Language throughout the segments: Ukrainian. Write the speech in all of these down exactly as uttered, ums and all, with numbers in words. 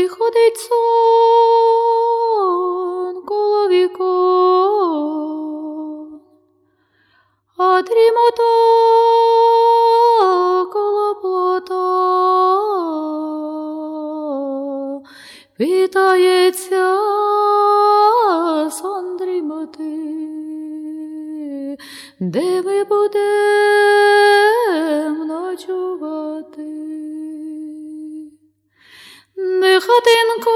Ой, ходить сон коло вікон, а дрімота коло плота вітається сон дрімоти, де ми будем ночувати. Де хатинка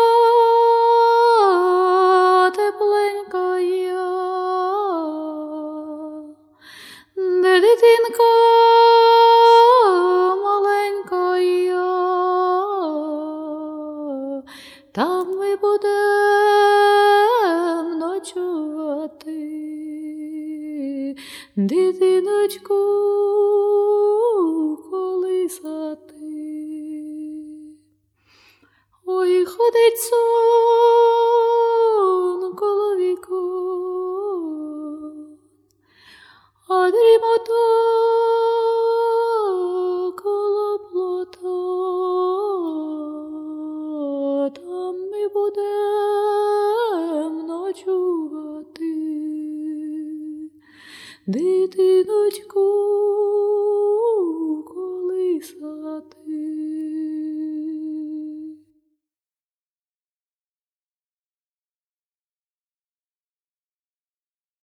тепленька я, де дитинка маленька я, там ми будем ночувати, дитиночку колисати. Ой, ходить сон коло вікон, а дрімота коло плота, там ми будем ночувати, дитиночку